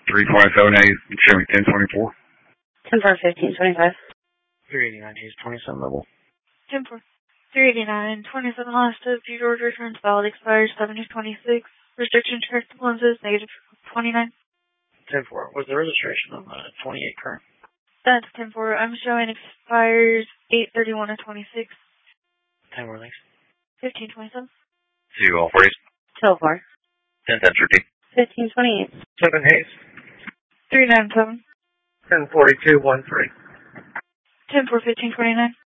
327 Hayes, Chevy 1024. 10 for 1525. 389 Hayes, 27 level. 10 for 389, 27 last of View Georgia returns valid expires 7/26. Restriction check lenses negative 29. 10-4. Was the registration on the 28 current? That's 10-4. I'm showing expires 8/31/26. 10-4, thanks. 1527. See you all, please. 12-4. 10-10-13. 1528. 7 Hayes. 397. 10-42-13. 10-4, 1529.